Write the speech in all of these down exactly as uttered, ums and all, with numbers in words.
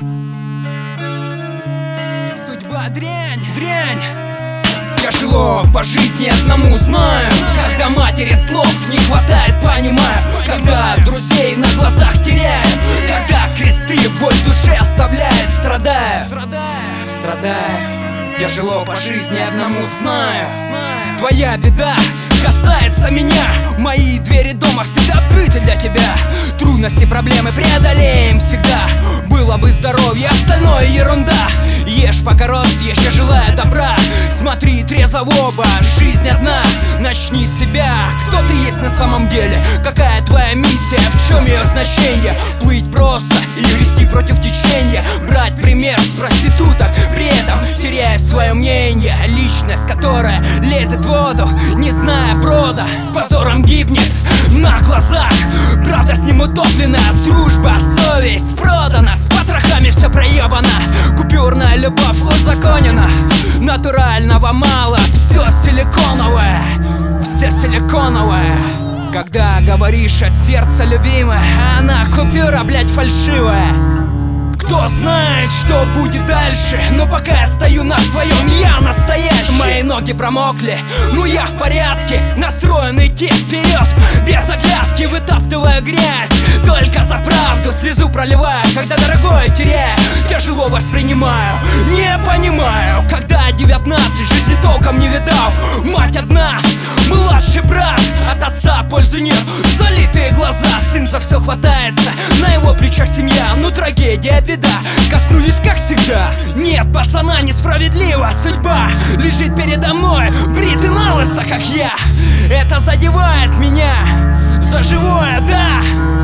Судьба дрянь, дрянь. Тяжело по жизни одному знаю, когда матери слов не хватает, понимаю, когда друзей на глазах теряю, когда кресты боль в душе оставляет, страдаю, страдаю. Тяжело по жизни одному знаю. Твоя беда касается меня. Мои двери дома всегда открыты для тебя. Трудности, проблемы преодолеем всегда. Было бы здоровье, остальное ерунда. Ешь пока рот съешь, я желаю добра. Смотри трезво в оба, жизнь одна. Начни с себя, кто ты есть на самом деле. Какая твоя миссия, в чем ее значение. Плыть просто или грести против течения. Брать пример с проституток, при этом теряя свое мнение. Личность, которая лезет в воду, не зная брода, с позором гибнет на глазах. Правда с ним утоплена, дружба, совесть продана. С потрохами все проебано, купюрная любовь узаконена. Натурального мало, все силиконовое, все силиконовое. Когда говоришь от сердца любимая, она купюра, блять, фальшивая. Кто знает, что будет дальше, но пока я стою на своем, я настоящий. Мои ноги промокли, но я в порядке, настроен идти вперед, без оглядки, вытаптывая грязь. Только за правду слезу проливаю, когда дорогое теряю. Тяжело воспринимаю, не понимаю, когда девятнадцать, жизни толком не видал. Мать одна, младший брат, от отца пользы нет. Залитые глаза, сын за все хватается, на его плечах семья, ну трагедия, беда. Коснулись как всегда. Нет, пацана, несправедлива судьба. Лежит передо мной, бритый на лысо, как я. Это задевает меня за живое, да.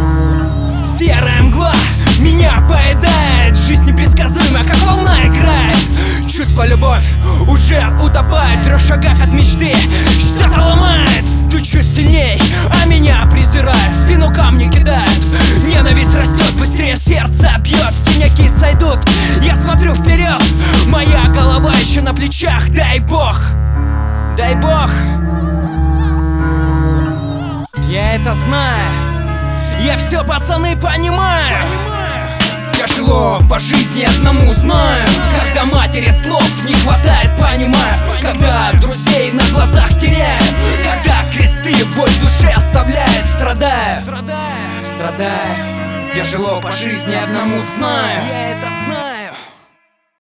Серая мгла меня поедает. Жизнь непредсказуемая, как волна играет. Чувство, любовь уже утопает в трех шагах от мечты. Что-то ломает, стучу сильней, а меня презирают, в спину камни кидают. Ненависть растет, быстрее сердце бьет, синяки сойдут, я смотрю вперед. Моя голова еще на плечах, дай бог, дай бог. Я это знаю, я все, пацаны, понимаю. Тяжело по жизни одному знаю, когда матери слов не хватает, понимаю, когда друзей на глазах теряю, когда кресты боль в душе оставляет, страдаю, страдаю. Тяжело по жизни одному знаю, я это знаю.